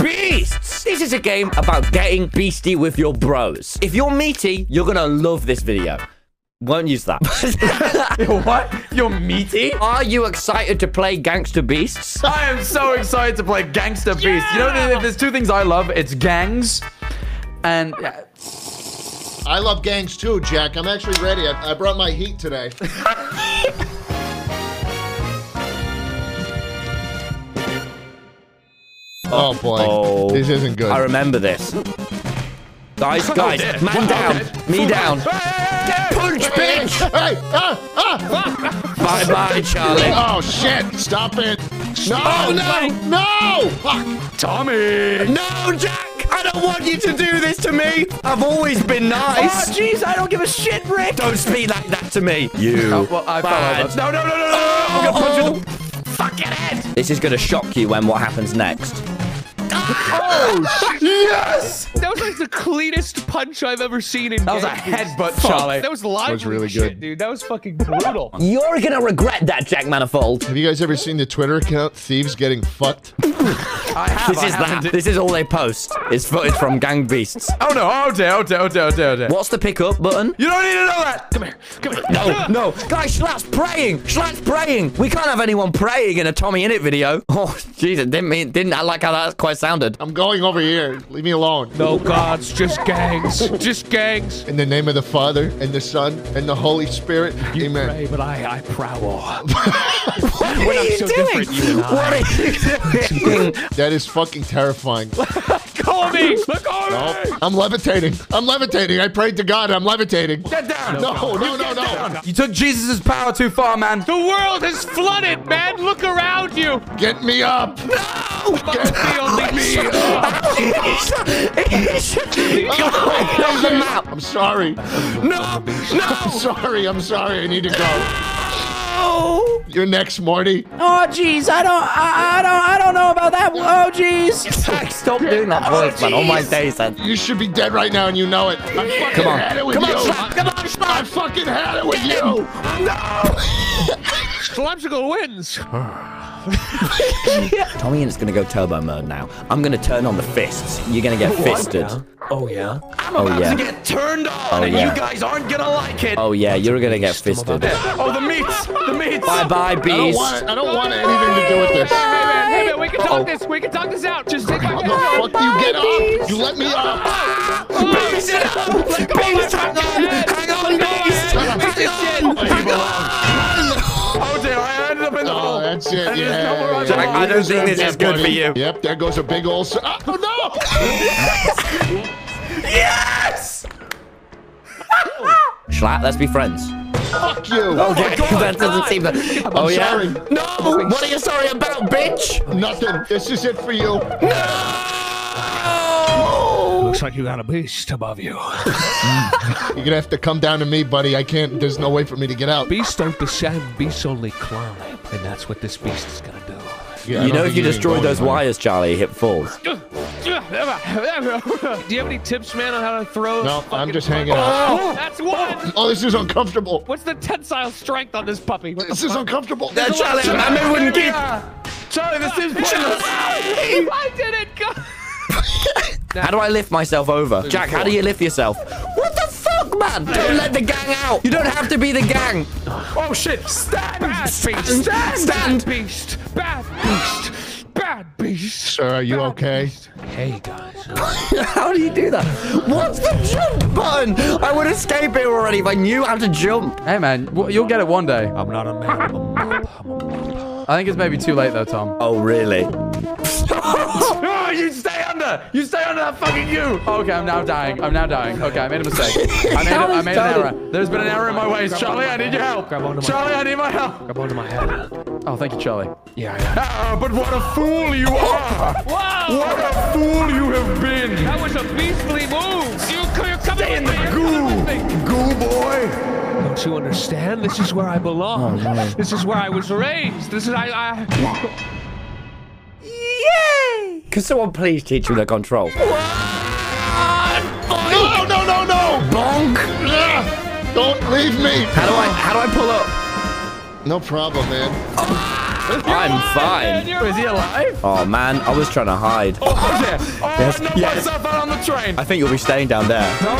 Beasts! This is a game about getting beastie with your bros. If you're meaty, you're gonna love this video. Won't use that. What? You're meaty? Are you excited to play Gangster Beasts? I am so excited to play Gangster Beasts. You know, if there's two things I love, it's gangs and... I love gangs too, Jack. I'm actually ready. I brought my heat today. Oh, boy. Oh, this isn't good. I remember this. Guys, man down. Me down. Get punched, bitch! Hey! Bye-bye, Charlie. Oh, shit! Stop it! No! Oh, no! No! Fuck! Tommy! No, Jack! I don't want you to do this to me! I've always been nice! Oh, jeez, I don't give a shit, Rick! Don't speak like that to me! You I bad. fell over. No! I'm gonna punch you in the fucking head! This is gonna shock you when what happens next. Oh, yes! That was like the cleanest punch I've ever seen in That was a headbutt, Charlie. That was live. That was really shit, good. dude. That was fucking brutal. You're gonna regret that, Jack Manifold. Have you guys ever seen the Twitter account, Thieves Getting Fucked? I have. This is that. This is all they post. It's footage from Gang Beasts. Oh no! Oh dear! What's the pickup button? You don't need to know that. Come here. No. Guys, Schlatt's praying. We can't have anyone praying in a Tommy Innit video. Oh, Jesus, didn't I like how that quite sounded? I'm going over here. Leave me alone. No gods, just gangs. Just gangs. In the name of the Father, and the Son, and the Holy Spirit. Amen. Pray, but I prowl. What are you doing? What are you doing? That is fucking terrifying. Call me. Look on me. I'm levitating. I prayed to God. I'm levitating. Get down. No. You took Jesus' power too far, man. The world is flooded, man. Look around you. Get me up. Get me only me. I'm sorry. No. I'm sorry. I need to go. You're next, Morty. Oh, jeez, I don't know about that. Oh, jeez. Stop doing that voice, man. All my days, then. You should be dead right now, and you know it. I fucking had it with you. I fucking had it with you. Slapsicle wins. Tommy Innit's gonna go turbo mode now. I'm gonna turn on the fists. You're gonna get fisted. Oh yeah. I'm about to get turned on, and you guys aren't gonna like it. Oh yeah, you're gonna get fisted. Oh, the meats. Bye, beast. I don't want anything to do with this. Hey man, we can talk this. We can talk this out. Just take my How the fuck do you get up? You let me up. Beast, hang on, beast. Hang on. Oh dear, I ended up in the hole. Oh, that's it. Yeah. Jack, I don't think this is good for you. Yep, there goes a big old... Oh, no! Yes! Schlatt, let's be friends. Fuck you. Okay, that doesn't seem that. I'm sorry. No! What are you sorry about, bitch? Nothing. This is it for you. No! Looks like you got a beast above you. You're gonna have to come down to me, buddy. I can't. There's no way for me to get out. Beasts don't descend, beasts only climb. And that's what this beast is gonna do. Yeah, You know if you destroy those wires, Charlie, it falls. Do you have any tips, man, on how to throw? No, I'm just hanging out. Oh, that's one. Oh, this is uncomfortable. What's the tensile strength on this puppy? This is uncomfortable. Charlie, I wouldn't keep. Charlie, this is pointless. I did it. How do I lift myself over? Jack, how do you lift yourself? What the fuck, man? Don't let the gang out. You don't have to be the gang. Oh shit! Stand! Bad beast. Bad beast. Bad beast. Sir, are you okay? Hey guys. How do you do that? What's the jump button? I would escape it already if I knew how to jump. Hey man, you'll get it one day. I'm not a man. I'm a mob. I think it's maybe too late though, Tom. Oh, really? Oh, you stay under! You stay under that fucking you! Okay, I'm now dying. Okay, I made a mistake. I made an error. There's been an error in my ways. Charlie, I need your help. Charlie, I need my help. Grab onto my head. Oh, thank you, Charlie. Yeah. But what a fool you are! Wow! What a fool you have been! That was a beastly move! You're coming In the goo! Goo boy! Don't you understand? This is where I belong. This is where I was raised. This is Yay! Can someone please teach me the control? No! Bonk! Don't leave me. How do I pull up? No problem, man. I'm fine. Is he alive? Oh, man. I was trying to hide. Oh, yeah. Oh, Yes, I knocked yes. myself out on the train. I think you'll be staying down there. No.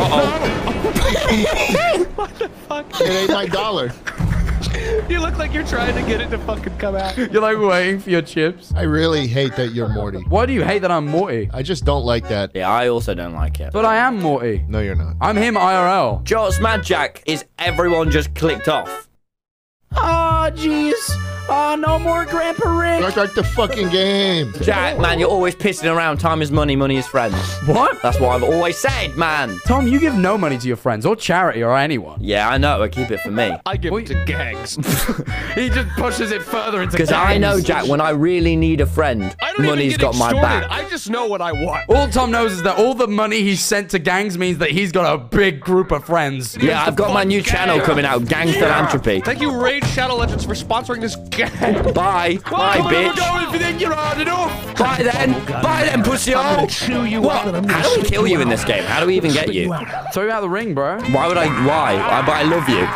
It ain't my dollar. You look like you're trying to get it to fucking come out. You're like waiting for your chips. I really hate that you're Morty. Why do you hate that I'm Morty? I just don't like that. Yeah, I also don't like it. But I am Morty. No, you're not. I'm him IRL. Joel's Mad Jack is everyone just clicked off. Oh, jeez. Oh, no more Grandpa Rick. Start the fucking game. Jack, man, you're always pissing around. Time is money, money is friends. What? That's what I've always said, man. Tom, you give no money to your friends or charity or anyone. Yeah, I know. I keep it for me. I give it to gangs. He just pushes it further into Because I know, Jack, when I really need a friend, I don't money's even get got my extorted. back. I just know what I want. All Tom knows is that all the money he's sent to gangs means that he's got a big group of friends. Yeah, I've got my new channel coming out, Gang Philanthropy. Thank you, Raid Shadow Legends, for sponsoring this gang. Bye. Bye, bitch. Go if you think you're hard enough. Bye then. Bye then, pussy hole. What? How do we kill you in this game? How do we even get you? Throw you out of the ring, bro. Why would I? Why? But I love you.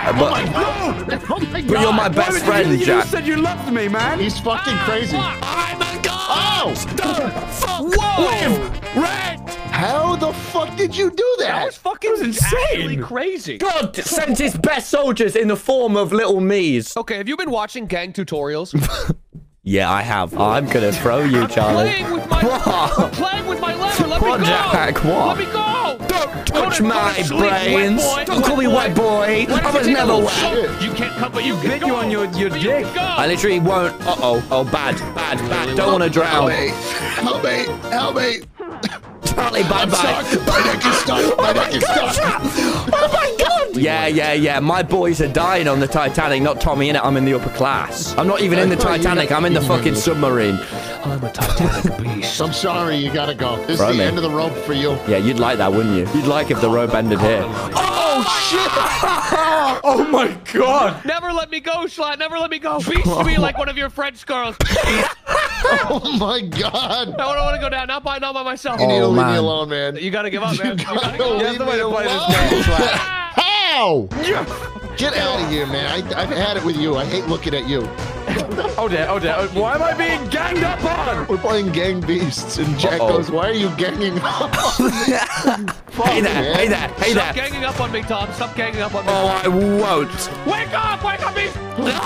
But you're my best friend, You Jack. said you loved me, man. He's fucking crazy. I'm a god. Oh! Fuck with Red. How the fuck did you do That that? was fucking insane. crazy. God sent his best soldiers in the form of little me's. Okay, have you been watching gang tutorials? Yeah, I have. I'm gonna throw you, Charlie. Playing with my lever. Let What, me go. Jack? What? Let me go. Don't touch Go to my sleep, brains. wet boy. Don't call me wet boy. I was never wet. You can't come, but you bit you on your dick. I literally won't. Uh-oh. Oh, bad. Don't want to drown. Help me! Help me! Charlie, bye-bye. My neck is stuck! My neck is stuck! Oh my god! Yeah. My boys are dying on the Titanic, not Tommy in it. I'm in the upper class. I'm not even in the Titanic. I'm in the fucking submarine. I'm a Titanic beast. I'm sorry, you gotta go. This Throw is the me. end of the rope for you. Yeah, you'd like that, wouldn't you? You'd like if the rope ended here. Oh, shit! Oh my god. Never let me go, Schlatt. Never let me go. Beast to me like one of your French girls. Oh, my God! No, I don't want to go down. Not by myself. You need to leave me man. alone, man. You gotta give up, man. You gotta gotta go. leave That's the way to play me this alone. game, Schlatt. How? Get out of here, man. I've had it with you. I hate looking at you. Oh dear. Why am I being ganged up on? We're playing Gang Beasts, and Jack Uh-oh. goes, why are you ganging up? Hey there. Stop ganging up on me, Tom. Stop ganging up on me. Oh, I won't. Wake up, beast.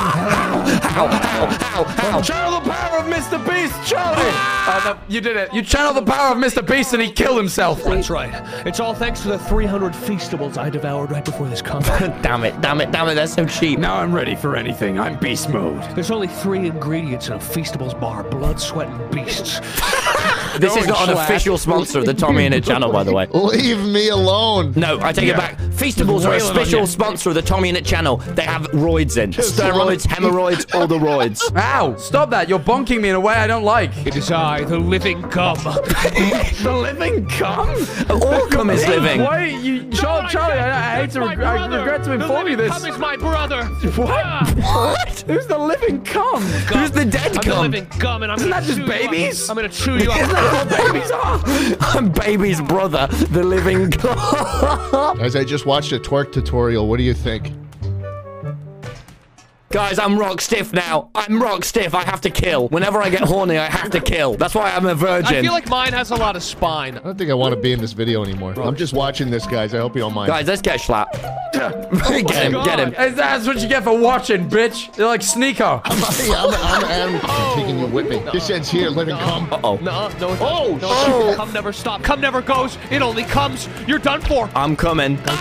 Ow. Channel the power of Mr. Beast, Charlie. Oh, no, you did it. You channeled the power of Mr. Beast and he killed himself. That's right. It's all thanks to the 300 Feastables I devoured right before this combat. Damn it. They're so cheap. Now I'm ready for anything. I'm beast mode. There's only 3 ingredients in a Feastables bar: blood, sweat, and beasts. This is not an official sponsor of the Tommy in It channel, by the way. Leave me alone. No, I take it back. Feastables are a official sponsor of the Tommy in It channel. They have roids in. Steroids, hemorrhoids, all the roids. Ow! Stop that. You're bonking me in a way I don't like. It is I, the living gum. The living cum? All cum is living. Why you, Charlie? I hate to. I regret to inform you this. Gum is my brother. What? What? Who's the living cum? Who's the dead I'm the cum? living gum, and I'm Isn't gonna that just chew you up. babies? I'm gonna chew you up. What babies are? I'm baby's brother, the living cum. As I just watched a twerk tutorial, what do you think? Guys, I'm rock stiff now. I'm rock stiff. I have to kill. Whenever I get horny, I have to kill. That's why I'm a virgin. I feel like mine has a lot of spine. I don't think I want to be in this video anymore. I'm just watching this, guys. I hope you don't mind. Guys, let's get Schlatt. Get him. That's what you get for watching, bitch. You're like Sneeko. I'm taking you with me. This ends here, living cum. Uh-oh. No, it doesn't. Oh, No, it doesn't. Cum never stops. Cum never goes. It only comes. You're done for. I'm coming. No.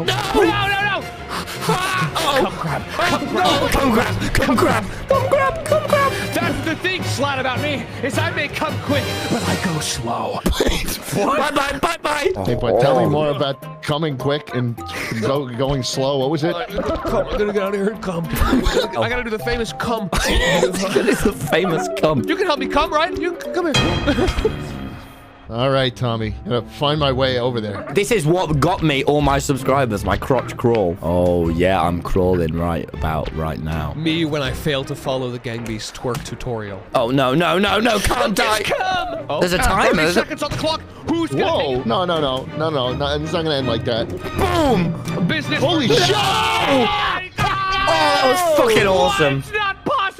Cum grab. Come grab. That's the thing, Schlatt, about me, is I may come quick, but I go slow. Bye. Hey, but tell me more about coming quick and going slow. What was it? Come, I'm gonna get out of here and come. I gotta do the famous cum. It is the famous cum. You can help me come, right? You come here. All right, Tommy. I'm gonna find my way over there. This is what got me all my subscribers, my crotch crawl. Oh, yeah, I'm crawling right now. Me when I failed to follow the Gang Beast twerk tutorial. Oh, no, can't die. Come! Oh, There's a timer. 30 seconds on the clock. Who's gonna Whoa! No. It's not gonna end like that. Boom. be business? Holy shit! Oh, that was fucking awesome. It's not possible!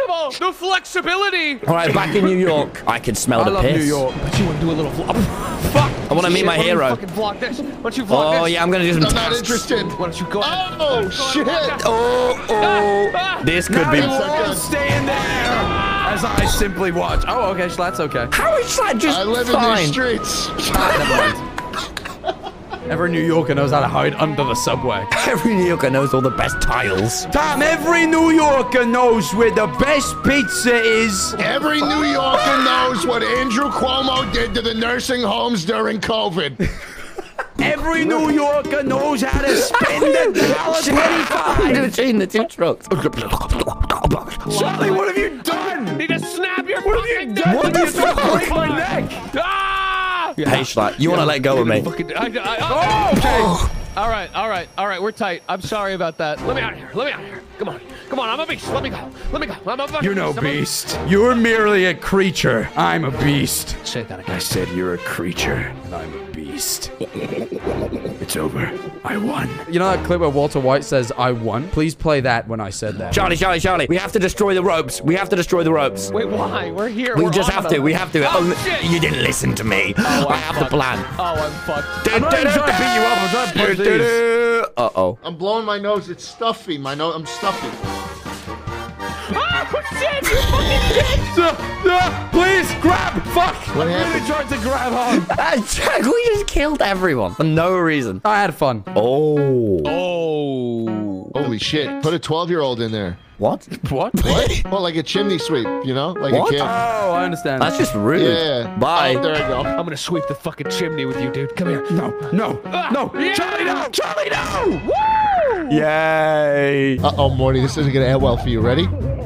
possible? The flexibility. All right, back in New York. I can smell I the love piss. New York. But you want to do a little vlog? Fuck. I want to meet my hero. Fucking vlog this. Why don't you vlog this? Oh, yeah, I'm going to do some I'm not tasks. interested. Why don't you go? Oh, shit. Oh. This could be... You all stay in there as I simply watch. Oh, okay, that's okay. How is that just I live in fine? these streets. Never mind. Every New Yorker knows how to hide under the subway. Every New Yorker knows all the best tiles. Tom, every New Yorker knows where the best pizza is. Every New Yorker knows what Andrew Cuomo did to the nursing homes during COVID. Every New Yorker knows how to spend $1.25. In the two trucks. Charlie, what have you done? You just snap your What have you done? What the You fuck? break my neck. Ah! Hey, Schlatt, you want to let go of me? Oh, okay. All right, we're tight. I'm sorry about that. Let me out of here. Come on, I'm a beast. Let me go. I'm a fucking You're no beast. beast. You're merely a creature. I'm a beast. Say that again. I said you're a creature, and I'm a beast. It's over. I won. You know that clip where Walter White says, I won? Please play that when I said that. Charlie. We have to destroy the ropes. Wait, why? We're here. We We're just on have them. to. We have to. Oh, shit. You didn't listen to me. I have the plan. Oh, I'm fucked. I'm not even trying to beat you up. I'm trying to push these. Uh-oh. I'm blowing my nose. It's stuffy. I'm stuffy. Oh, shit! You fucking bitch! Please, grab! Fuck! What I really happened? tried to grab on. Jack, we just killed everyone for no reason. I had fun. Oh. Oh. Holy shit. Put a 12-year-old in there. What? What? What? Well, like a chimney sweep, you know? Like What? a kid. Oh, I understand. That's just rude. Yeah. Bye. Oh, there you go. I'm gonna sweep the fucking chimney with you, dude. Come here. No. Yeah. Charlie, no! Charlie, no! Woo! Yay. Uh-oh, Morty. This isn't going to end well for you. Ready?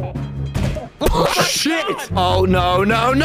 Shit! Oh, no.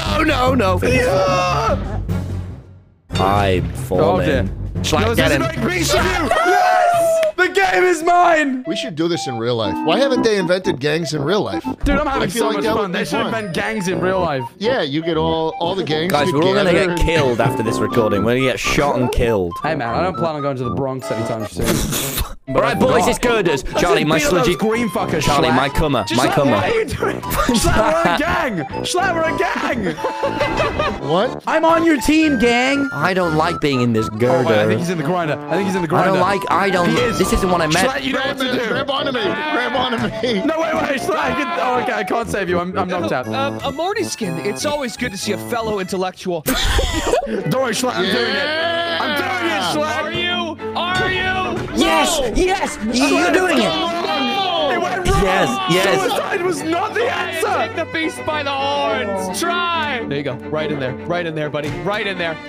I'm falling. Schlatt, get him. Yes! The game is mine! We should do this in real life. Why haven't they invented gangs in real life? Dude, I'm having I feel so like much that fun. would be They should fun. invent gangs in real life. Yeah, you get all the gangs Guys, we're all going to together get and- killed after this recording. We're going to get shot and killed. Hey, man, I don't plan on going to the Bronx anytime soon. All right, boys, it's girders. Charlie, my sludgy... green fuckers. Charlie, my cummer. My What cummer. are you doing? Schlatt, we're a gang! Schlatt, we're a gang! What? I'm on your team, gang! I don't like being in this Oh, girder. wait, I think he's in the grinder. I don't... He is. This isn't what I meant. Schlatt, you know what to do. Grab onto me. Grab onto me. No, wait, Schlatt. Oh, okay, I can't save you. I'm knocked out. A Morty skin. It's always good to see a fellow intellectual. Don't worry, Schlatt, I'm doing it. I'm doing it, Schlatt. Are you? Yes, you're doing it. It went wrong. Yes. Suicide was not the Take answer. the beast by the horns. Try. There you go. Right in there, buddy. Right in there.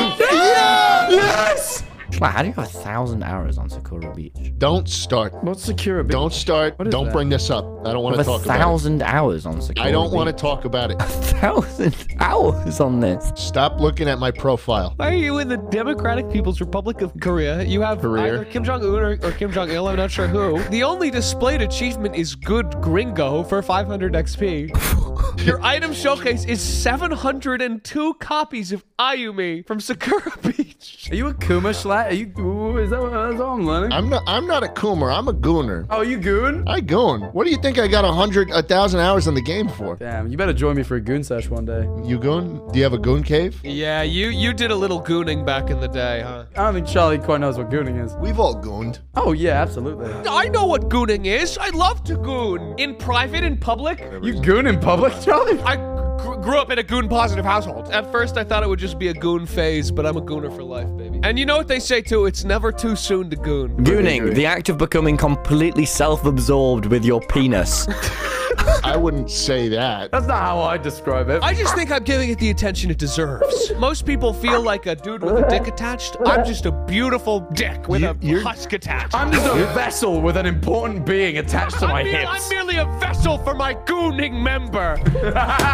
Yes. Schlatt, how do you have 1,000 hours on Sakura Beach? Don't start. What's security? Don't start. What is Don't that? bring this up. I don't want to Have talk about 1,000 hours on Sakura it. I don't want to Beach. talk about it. 1,000 hours on this. Stop looking at my profile. Why are you in the Democratic People's Republic of Korea? You have either Kim Jong-un or Kim Jong-il, I'm not sure who. The only displayed achievement is Good Gringo for 500 XP. Your item showcase is 702 copies of Ayumi from Sakura Beach. Are you a Kuma, Schlatt? Are you? Ooh, is that what I'm learning? I'm not a coomer. I'm a gooner. Oh, you goon? I goon. What do you think I got 1,000 hours on the game for? Damn, you better join me for a goon sesh one day. You goon? Do you have a goon cave? Yeah, you did a little gooning back in the day, huh? I don't think Charlie quite knows what gooning is. We've all gooned. Oh, yeah, absolutely. I know what gooning is. I love to goon. In private, in public. You goon in public, Charlie? I grew up in a goon-positive household. At first, I thought it would just be a goon phase, but I'm a gooner for life, baby. And you know what they say, too? It's never too soon to goon. Gooning, the act of becoming completely self-absorbed with your penis. I wouldn't say that. That's not how I describe it. I just think I'm giving it the attention it deserves. Most people feel like a dude with a dick attached. I'm just a beautiful dick with a husk attached. I'm just a vessel with an important being attached to my I'm hips. merely a vessel for my gooning member.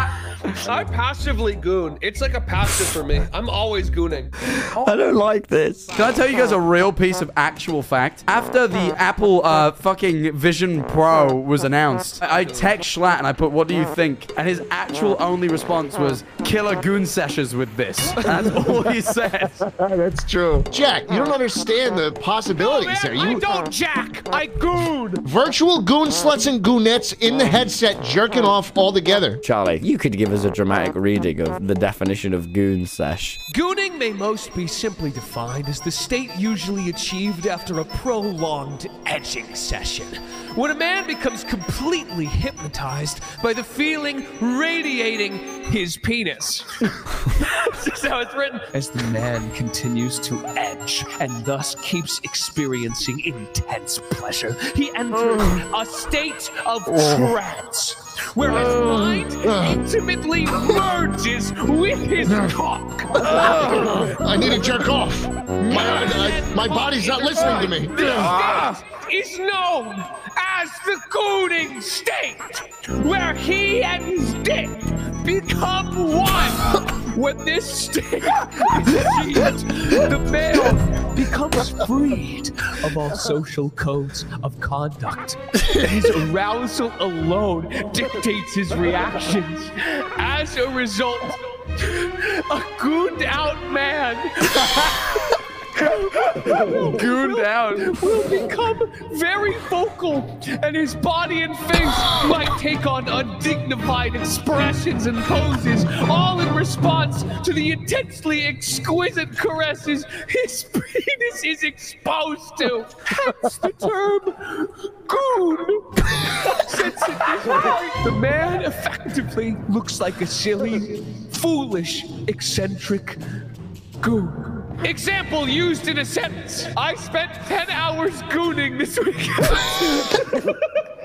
I passively goon. It's like a passive for me. I'm always gooning. I don't like this. Can I tell you guys a real piece of actual fact? After the Apple fucking Vision Pro was announced, I text Schlatt and I put, what do you think? And his actual only response was, killer goon sessions with this. That's all he said. That's true. Jack, you don't understand the possibilities there. I don't jack. I goon. Virtual goon sluts and goonettes in the headset jerking off all together. Charlie, you could give us a dramatic reading of the definition of goon sesh. Gooning may most be simply defined as the state usually achieved after a prolonged edging session, when a man becomes completely hypnotized by the feeling radiating his penis. That's just how it's written. As the man continues to edge and thus keeps experiencing intense pleasure, he enters a state of trance, where his mind intimately merges with his cock. I need to jerk off. My body's not listening to me. This state is known as the gooning state, where he and his dick become one. When this state is achieved, the male becomes freed of all social codes of conduct. His arousal alone dictates his reactions. As a result, a gooned out man Gooned out. will become very vocal, and his body and face might take on undignified expressions and poses, all in response to the intensely exquisite caresses his penis is exposed to. Hence the term goon. Since at this point, the man effectively looks like a silly, foolish, eccentric goon. Example used in a sentence. I spent 10 hours gooning this weekend.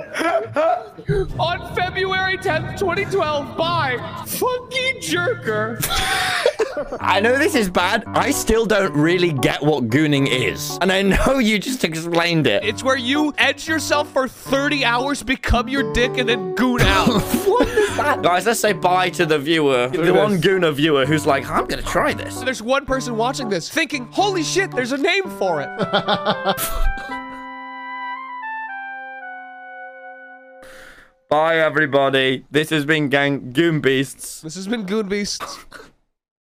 On February 10th, 2012 by Funky Jerker. I know this is bad. I still don't really get what gooning is. And I know you just explained it. It's where you edge yourself for 30 hours, become your dick, and then goon out. What is that? Guys, let's say bye to the viewer. The one gooner viewer who's like, I'm gonna try this. There's one person watching this thinking, holy shit, there's a name for it. Bye, everybody. This has been Goon Beasts. This has been Goon Beasts.